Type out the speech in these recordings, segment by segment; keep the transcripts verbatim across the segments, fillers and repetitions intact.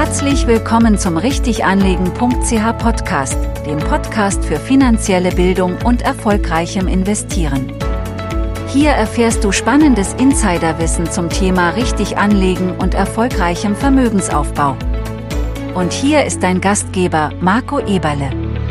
Herzlich willkommen zum richtiganlegen punkt c h Podcast, dem Podcast für finanzielle Bildung und erfolgreichem Investieren. Hier erfährst du spannendes Insiderwissen zum Thema richtig anlegen und erfolgreichem Vermögensaufbau. Und hier ist dein Gastgeber Marco Eberle.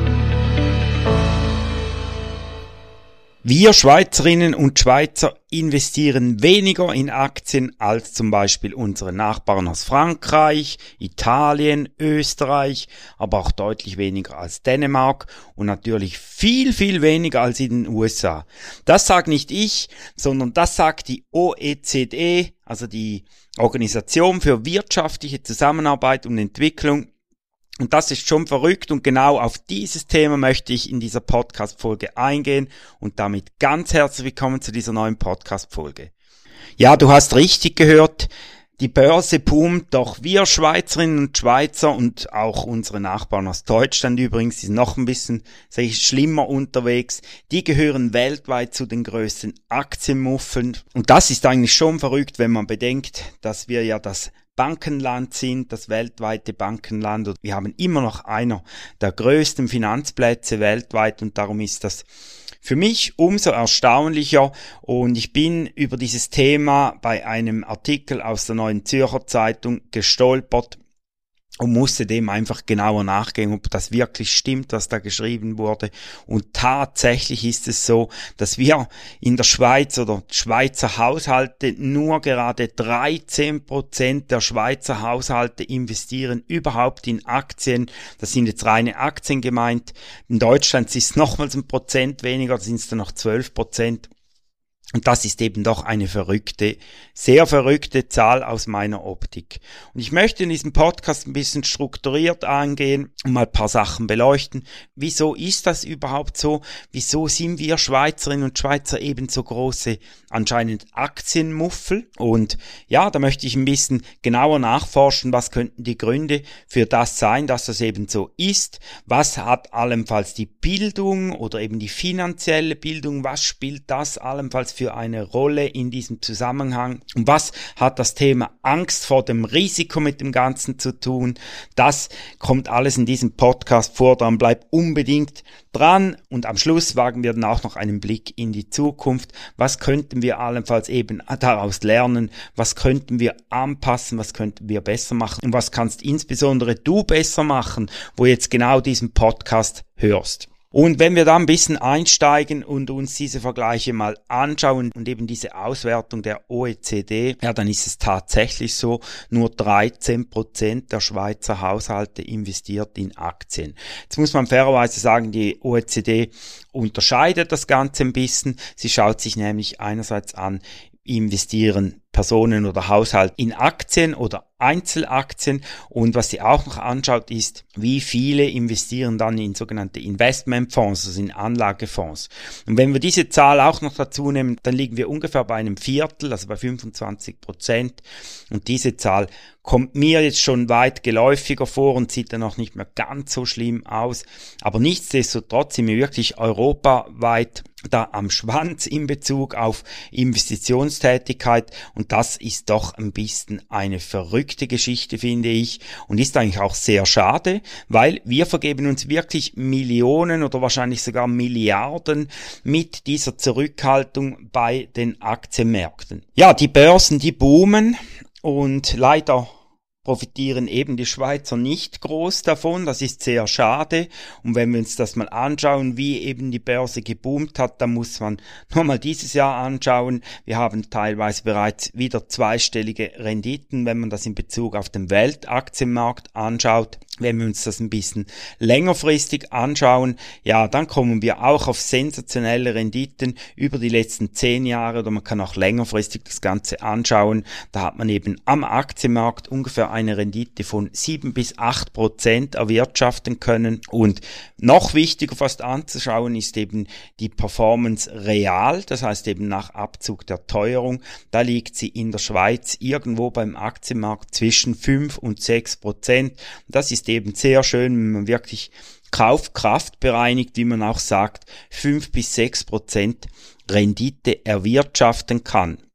Wir Schweizerinnen und Schweizer investieren weniger in Aktien als zum Beispiel unsere Nachbarn aus Frankreich, Italien, Österreich, aber auch deutlich weniger als Dänemark und natürlich viel, viel weniger als in den U S A. Das sagt nicht ich, sondern das sagt die O E C D, also die Organisation für wirtschaftliche Zusammenarbeit und Entwicklung. Und das ist schon verrückt und genau auf dieses Thema möchte ich in dieser Podcast-Folge eingehen und damit ganz herzlich willkommen zu dieser neuen Podcast-Folge. Ja, du hast richtig gehört, die Börse boomt, doch wir Schweizerinnen und Schweizer und auch unsere Nachbarn aus Deutschland übrigens, die sind noch ein bisschen, sag ich, schlimmer unterwegs, die gehören weltweit zu den größten Aktienmuffeln. Und das ist eigentlich schon verrückt, wenn man bedenkt, dass wir ja das Bankenland sind, das weltweite Bankenland, und wir haben immer noch einer der größten Finanzplätze weltweit und darum ist das für mich umso erstaunlicher und ich bin über dieses Thema bei einem Artikel aus der Neuen Zürcher Zeitung gestolpert und musste dem einfach genauer nachgehen, ob das wirklich stimmt, was da geschrieben wurde. Und tatsächlich ist es so, dass wir in der Schweiz oder Schweizer Haushalte nur gerade dreizehn Prozent der Schweizer Haushalte investieren überhaupt in Aktien. Das sind jetzt reine Aktien gemeint. In Deutschland ist es nochmals ein Prozent weniger, da sind es dann noch zwölf Prozent. Und das ist eben doch eine verrückte, sehr verrückte Zahl aus meiner Optik. Und ich möchte in diesem Podcast ein bisschen strukturiert angehen und mal ein paar Sachen beleuchten. Wieso ist das überhaupt so? Wieso sind wir Schweizerinnen und Schweizer eben so große, anscheinend Aktienmuffel? Und ja, da möchte ich ein bisschen genauer nachforschen, was könnten die Gründe für das sein, dass das eben so ist? Was hat allenfalls die Bildung oder eben die finanzielle Bildung, was spielt das allenfalls für für eine Rolle in diesem Zusammenhang? Und was hat das Thema Angst vor dem Risiko mit dem Ganzen zu tun? Das kommt alles in diesem Podcast vor, dann bleib unbedingt dran und am Schluss wagen wir dann auch noch einen Blick in die Zukunft. Was könnten wir allenfalls eben daraus lernen? Was könnten wir anpassen? Was könnten wir besser machen? Und was kannst insbesondere du besser machen, wo jetzt genau diesen Podcast hörst? Und wenn wir da ein bisschen einsteigen und uns diese Vergleiche mal anschauen und eben diese Auswertung der O E C D, ja, dann ist es tatsächlich so, nur dreizehn Prozent der Schweizer Haushalte investiert in Aktien. Jetzt muss man fairerweise sagen, die O E C D unterscheidet das Ganze ein bisschen. Sie schaut sich nämlich einerseits an, investieren Personen oder Haushalte in Aktien oder Einzelaktien und was sie auch noch anschaut ist, wie viele investieren dann in sogenannte Investmentfonds, also in Anlagefonds. Und wenn wir diese Zahl auch noch dazu nehmen, dann liegen wir ungefähr bei einem Viertel, also bei fünfundzwanzig Prozent und diese Zahl kommt mir jetzt schon weit geläufiger vor und sieht dann auch nicht mehr ganz so schlimm aus, aber nichtsdestotrotz sind wir wirklich europaweit da am Schwanz in Bezug auf Investitionstätigkeit und das ist doch ein bisschen eine verrückte Geschichte, finde ich, und ist eigentlich auch sehr schade, weil wir vergeben uns wirklich Millionen oder wahrscheinlich sogar Milliarden mit dieser Zurückhaltung bei den Aktienmärkten. Ja, die Börsen, die boomen und leider profitieren eben die Schweizer nicht groß davon, das ist sehr schade und wenn wir uns das mal anschauen, wie eben die Börse geboomt hat, dann muss man nur mal dieses Jahr anschauen, wir haben teilweise bereits wieder zweistellige Renditen, wenn man das in Bezug auf den Weltaktienmarkt anschaut. Wenn wir uns das ein bisschen längerfristig anschauen, ja, dann kommen wir auch auf sensationelle Renditen über die letzten zehn Jahre oder man kann auch längerfristig das Ganze anschauen. Da hat man eben am Aktienmarkt ungefähr eine Rendite von sieben bis acht Prozent erwirtschaften können. Und noch wichtiger fast anzuschauen ist eben die Performance real, das heißt eben nach Abzug der Teuerung. Da liegt sie in der Schweiz irgendwo beim Aktienmarkt zwischen fünf und sechs Prozent. Das ist eben sehr schön, wenn man wirklich Kaufkraft bereinigt, wie man auch sagt, fünf bis sechs Prozent Rendite erwirtschaften kann.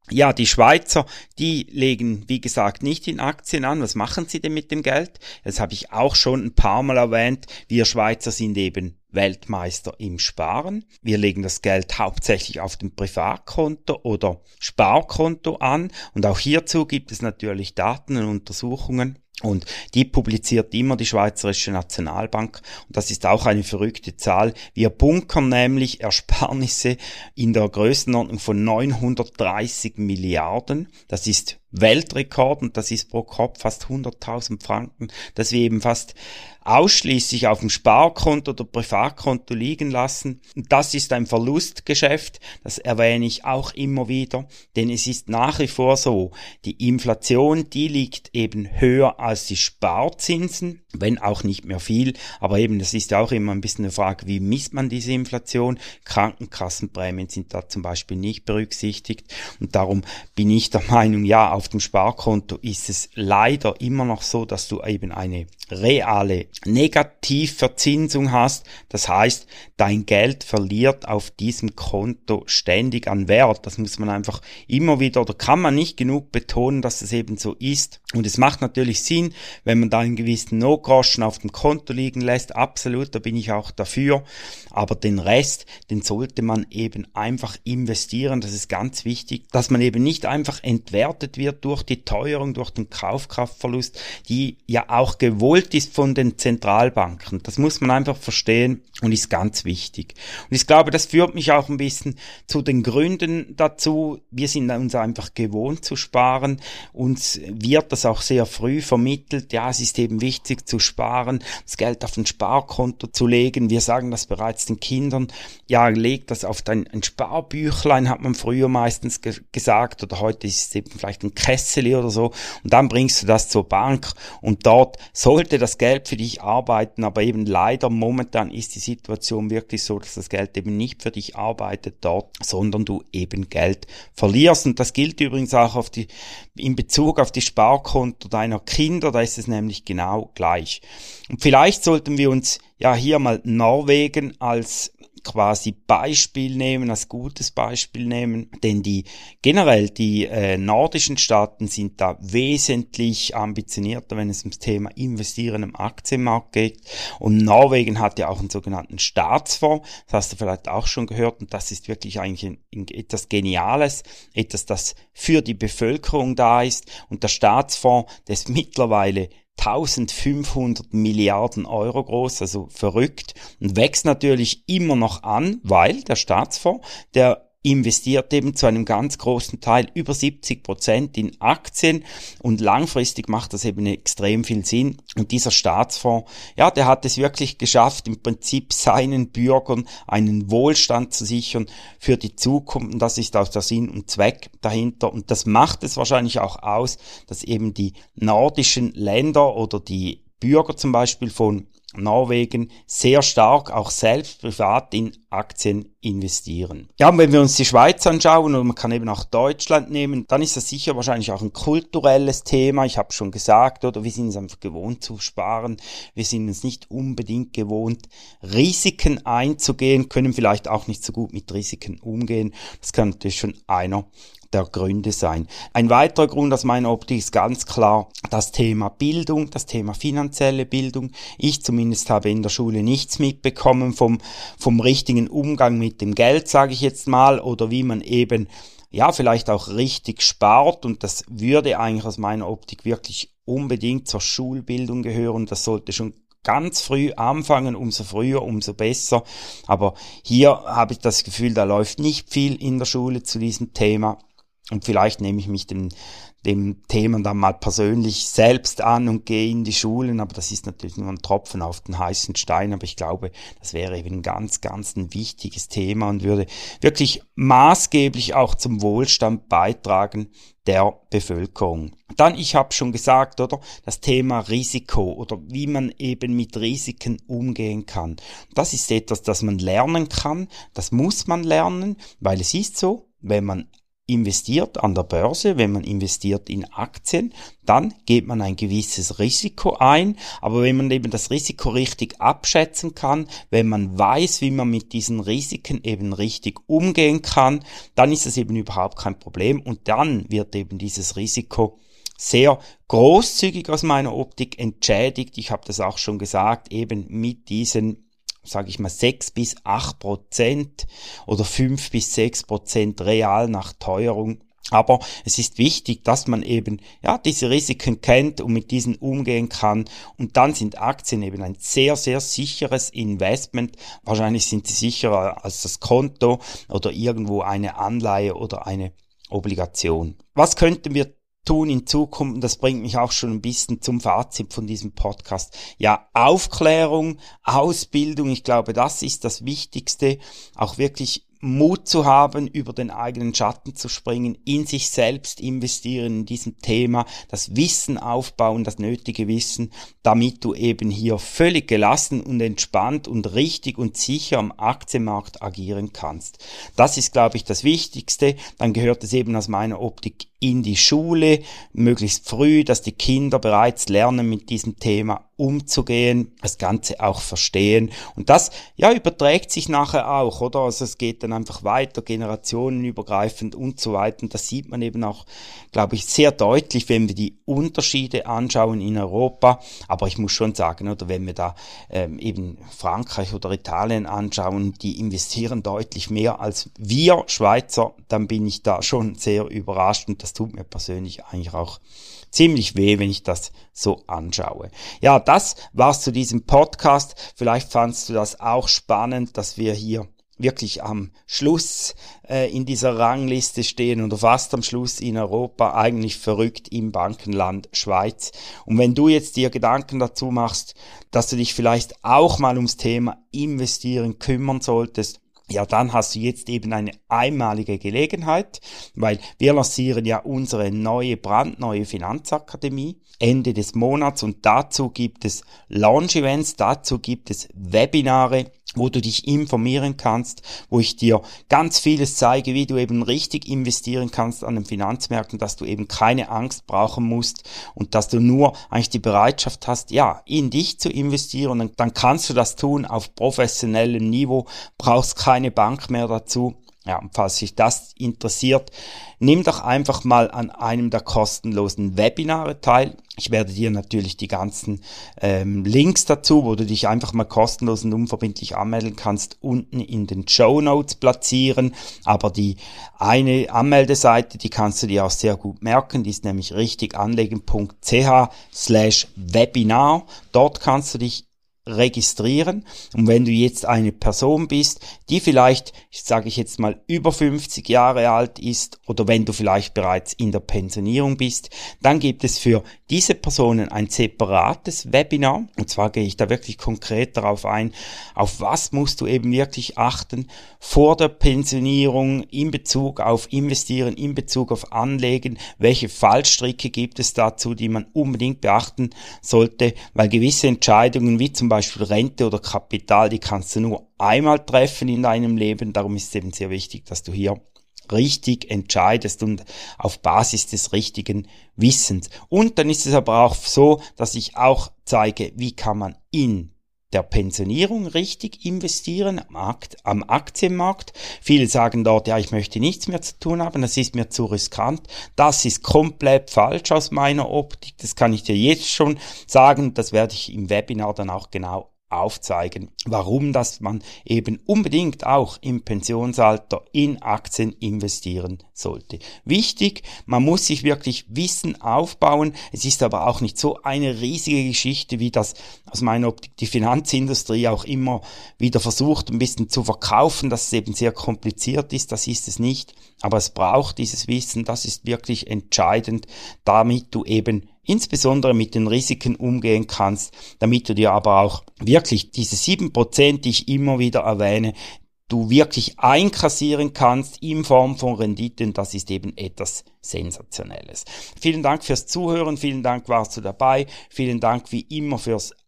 Ja, die Schweizer, die legen, wie gesagt, nicht in Aktien an. Was machen sie denn mit dem Geld? Das habe ich auch schon ein paar Mal erwähnt. Wir Schweizer sind eben Weltmeister im Sparen. Wir legen das Geld hauptsächlich auf dem Privatkonto oder Sparkonto an. Und auch hierzu gibt es natürlich Daten und Untersuchungen. Und die publiziert immer die Schweizerische Nationalbank. Und das ist auch eine verrückte Zahl. Wir bunkern nämlich Ersparnisse in der Größenordnung von neunhundertdreißig Milliarden. Das ist Weltrekord und das ist pro Kopf fast hunderttausend Franken, dass wir eben fast ausschließlich auf dem Sparkonto oder Privatkonto liegen lassen. Und das ist ein Verlustgeschäft, das erwähne ich auch immer wieder, denn es ist nach wie vor so, die Inflation, die liegt eben höher als die Sparzinsen, wenn auch nicht mehr viel, aber eben, das ist ja auch immer ein bisschen eine Frage, wie misst man diese Inflation? Krankenkassenprämien sind da zum Beispiel nicht berücksichtigt und darum bin ich der Meinung, ja, auf dem Sparkonto ist es leider immer noch so, dass du eben eine reale Negativverzinsung hast. Das heißt, dein Geld verliert auf diesem Konto ständig an Wert. Das muss man einfach immer wieder, oder kann man nicht genug betonen, dass es eben so ist. Und es macht natürlich Sinn, wenn man da einen gewissen Notgroschen auf dem Konto liegen lässt. Absolut, da bin ich auch dafür. Aber den Rest, den sollte man eben einfach investieren. Das ist ganz wichtig, dass man eben nicht einfach entwertet wird durch die Teuerung, durch den Kaufkraftverlust, die ja auch gewollt ist von den Zentralbanken. Das muss man einfach verstehen und ist ganz wichtig. Und ich glaube, das führt mich auch ein bisschen zu den Gründen dazu. Wir sind uns einfach gewohnt zu sparen. Uns wird das auch sehr früh vermittelt. Ja, es ist eben wichtig zu sparen, das Geld auf ein Sparkonto zu legen. Wir sagen das bereits den Kindern. Ja, leg das auf dein ein Sparbüchlein, hat man früher meistens ge- gesagt. Oder heute ist es eben vielleicht ein Kessel oder so. Und dann bringst du das zur Bank und dort sollte das Geld für dich arbeiten. Aber eben leider momentan ist die Situation wirklich so, dass das Geld eben nicht für dich arbeitet dort, sondern du eben Geld verlierst. Und das gilt übrigens auch auf die, in Bezug auf die Sparkonto deiner Kinder, da ist es nämlich genau gleich. Und vielleicht sollten wir uns ja hier mal Norwegen als quasi Beispiel nehmen, als gutes Beispiel nehmen, denn die generell die äh, nordischen Staaten sind da wesentlich ambitionierter, wenn es ums Thema Investieren im Aktienmarkt geht. Und Norwegen hat ja auch einen sogenannten Staatsfonds, das hast du vielleicht auch schon gehört, und das ist wirklich eigentlich ein, ein, etwas Geniales, etwas, das für die Bevölkerung da ist. Und der Staatsfonds, der ist mittlerweile eintausendfünfhundert Milliarden Euro groß, also verrückt, und wächst natürlich immer noch an, weil der Staatsfonds, der investiert eben zu einem ganz großen Teil, über siebzig Prozent in Aktien, und langfristig macht das eben extrem viel Sinn. Und dieser Staatsfonds, ja, der hat es wirklich geschafft, im Prinzip seinen Bürgern einen Wohlstand zu sichern für die Zukunft, und das ist auch der Sinn und Zweck dahinter. Und das macht es wahrscheinlich auch aus, dass eben die nordischen Länder oder die Bürger zum Beispiel von Norwegen sehr stark auch selbst privat in Aktien investieren. Ja, und wenn wir uns die Schweiz anschauen, und man kann eben auch Deutschland nehmen, dann ist das sicher wahrscheinlich auch ein kulturelles Thema. Ich habe schon gesagt, oder wir sind es einfach gewohnt zu sparen. Wir sind es nicht unbedingt gewohnt, Risiken einzugehen, können vielleicht auch nicht so gut mit Risiken umgehen. Das kann natürlich schon einer der Gründe sein. Ein weiterer Grund aus meiner Optik ist ganz klar das Thema Bildung, das Thema finanzielle Bildung. Ich zumindest habe in der Schule nichts mitbekommen vom, vom richtigen Umgang mit dem Geld, sage ich jetzt mal, oder wie man eben, ja, vielleicht auch richtig spart, und das würde eigentlich aus meiner Optik wirklich unbedingt zur Schulbildung gehören. Das sollte schon ganz früh anfangen, umso früher, umso besser. Aber hier habe ich das Gefühl, da läuft nicht viel in der Schule zu diesem Thema. Und vielleicht nehme ich mich dem, dem Thema dann mal persönlich selbst an und gehe in die Schulen, aber das ist natürlich nur ein Tropfen auf den heißen Stein, aber ich glaube, das wäre eben ein ganz, ganz ein wichtiges Thema und würde wirklich maßgeblich auch zum Wohlstand beitragen der Bevölkerung. Dann, ich habe schon gesagt, oder, das Thema Risiko oder wie man eben mit Risiken umgehen kann. Das ist etwas, das man lernen kann, das muss man lernen, weil es ist so, wenn man investiert an der Börse, wenn man investiert in Aktien, dann geht man ein gewisses Risiko ein. Aber wenn man eben das Risiko richtig abschätzen kann, wenn man weiß, wie man mit diesen Risiken eben richtig umgehen kann, dann ist es eben überhaupt kein Problem. Und dann wird eben dieses Risiko sehr großzügig aus meiner Optik entschädigt. Ich habe das auch schon gesagt, eben mit diesen, sage ich mal, sechs bis acht Prozent oder fünf bis sechs Prozent real nach Teuerung. Aber es ist wichtig, dass man eben ja diese Risiken kennt und mit diesen umgehen kann. Und dann sind Aktien eben ein sehr, sehr sicheres Investment. Wahrscheinlich sind sie sicherer als das Konto oder irgendwo eine Anleihe oder eine Obligation. Was könnten wir tun in Zukunft? Und das bringt mich auch schon ein bisschen zum Fazit von diesem Podcast. Ja, Aufklärung, Ausbildung, ich glaube, das ist das Wichtigste. Auch wirklich Mut zu haben, über den eigenen Schatten zu springen, in sich selbst investieren in diesem Thema, das Wissen aufbauen, das nötige Wissen, damit du eben hier völlig gelassen und entspannt und richtig und sicher am Aktienmarkt agieren kannst. Das ist, glaube ich, das Wichtigste. Dann gehört es eben aus meiner Optik in die Schule, möglichst früh, dass die Kinder bereits lernen, mit diesem Thema umzugehen, das Ganze auch verstehen. Und das, ja, überträgt sich nachher auch, oder? Also es geht dann einfach weiter, generationenübergreifend und so weiter. Und das sieht man eben auch, glaube ich, sehr deutlich, wenn wir die Unterschiede anschauen in Europa. Aber ich muss schon sagen, oder wenn wir da ähm, eben Frankreich oder Italien anschauen, die investieren deutlich mehr als wir Schweizer, dann bin ich da schon sehr überrascht und das tut mir persönlich eigentlich auch ziemlich weh, wenn ich das so anschaue. Ja, das war's zu diesem Podcast. Vielleicht fandst du das auch spannend, dass wir hier wirklich am Schluss äh, in dieser Rangliste stehen oder fast am Schluss in Europa, eigentlich verrückt im Bankenland Schweiz. Und wenn du jetzt dir Gedanken dazu machst, dass du dich vielleicht auch mal ums Thema Investieren kümmern solltest, ja, dann hast du jetzt eben eine einmalige Gelegenheit, weil wir lancieren ja unsere neue, brandneue Finanzakademie Ende des Monats und dazu gibt es Launch-Events, dazu gibt es Webinare, wo du dich informieren kannst, wo ich dir ganz vieles zeige, wie du eben richtig investieren kannst an den Finanzmärkten, dass du eben keine Angst brauchen musst und dass du nur eigentlich die Bereitschaft hast, ja, in dich zu investieren und dann kannst du das tun auf professionellem Niveau, brauchst keine Bank mehr dazu. Ja, und falls dich das interessiert, nimm doch einfach mal an einem der kostenlosen Webinare teil. Ich werde dir natürlich die ganzen ähm, Links dazu, wo du dich einfach mal kostenlos und unverbindlich anmelden kannst, unten in den Shownotes platzieren. Aber die eine Anmeldeseite, die kannst du dir auch sehr gut merken, die ist nämlich richtiganlegen.ch slash Webinar. Dort kannst du dich registrieren. Und wenn du jetzt eine Person bist, die vielleicht, ich sage ich jetzt mal, über fünfzig Jahre alt ist oder wenn du vielleicht bereits in der Pensionierung bist, dann gibt es für diese Personen ein separates Webinar. Und zwar gehe ich da wirklich konkret darauf ein, auf was musst du eben wirklich achten vor der Pensionierung in Bezug auf Investieren, in Bezug auf Anlegen, welche Fallstricke gibt es dazu, die man unbedingt beachten sollte, weil gewisse Entscheidungen wie zum Beispiel Beispiel Rente oder Kapital, die kannst du nur einmal treffen in deinem Leben. Darum ist es eben sehr wichtig, dass du hier richtig entscheidest und auf Basis des richtigen Wissens. Und dann ist es aber auch so, dass ich auch zeige, wie kann man in der Pensionierung richtig investieren am, Akt, am Aktienmarkt. Viele sagen dort, ja, ich möchte nichts mehr zu tun haben, das ist mir zu riskant. Das ist komplett falsch aus meiner Optik, das kann ich dir jetzt schon sagen, das werde ich im Webinar dann auch genau aufzeigen, warum dass man eben unbedingt auch im Pensionsalter in Aktien investieren sollte. Wichtig, man muss sich wirklich Wissen aufbauen. Es ist aber auch nicht so eine riesige Geschichte, wie das aus meiner Optik die Finanzindustrie auch immer wieder versucht, ein bisschen zu verkaufen, dass es eben sehr kompliziert ist. Das ist es nicht, aber es braucht dieses Wissen. Das ist wirklich entscheidend, damit du eben insbesondere mit den Risiken umgehen kannst, damit du dir aber auch wirklich diese sieben Prozent, die ich immer wieder erwähne, du wirklich einkassieren kannst in Form von Renditen. Das ist eben etwas Sensationelles. Vielen Dank fürs Zuhören, vielen Dank warst du dabei, vielen Dank wie immer fürs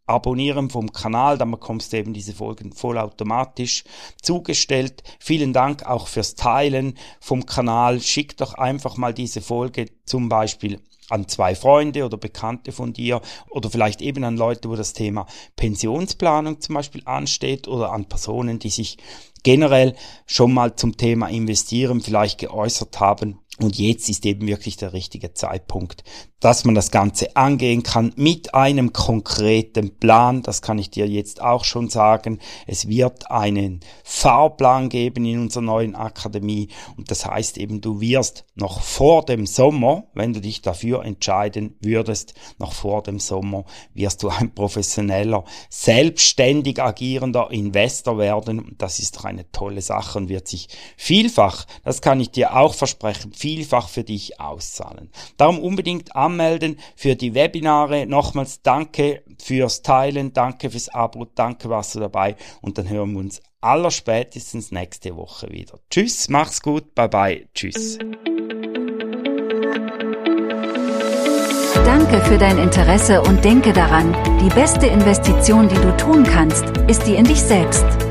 Abonnieren vom Kanal, dann bekommst du eben diese Folgen vollautomatisch zugestellt. Vielen Dank auch fürs Teilen vom Kanal. Schick doch einfach mal diese Folge zum Beispiel an zwei Freunde oder Bekannte von dir oder vielleicht eben an Leute, wo das Thema Pensionsplanung zum Beispiel ansteht oder an Personen, die sich generell schon mal zum Thema Investieren vielleicht geäußert haben. Und jetzt ist eben wirklich der richtige Zeitpunkt, dass man das Ganze angehen kann mit einem konkreten Plan. Das kann ich dir jetzt auch schon sagen. Es wird einen Fahrplan geben in unserer neuen Akademie. Und das heißt eben, du wirst noch vor dem Sommer, wenn du dich dafür entscheiden würdest, noch vor dem Sommer wirst du ein professioneller, selbstständig agierender Investor werden. Und das ist doch eine tolle Sache und wird sich vielfach, das kann ich dir auch versprechen, vielfach für dich auszahlen. Darum unbedingt anmelden für die Webinare. Nochmals danke fürs Teilen, danke fürs Abo, danke, warst du dabei und dann hören wir uns allerspätestens nächste Woche wieder. Tschüss, mach's gut, bye bye, tschüss. Danke für dein Interesse und denke daran, die beste Investition, die du tun kannst, ist die in dich selbst.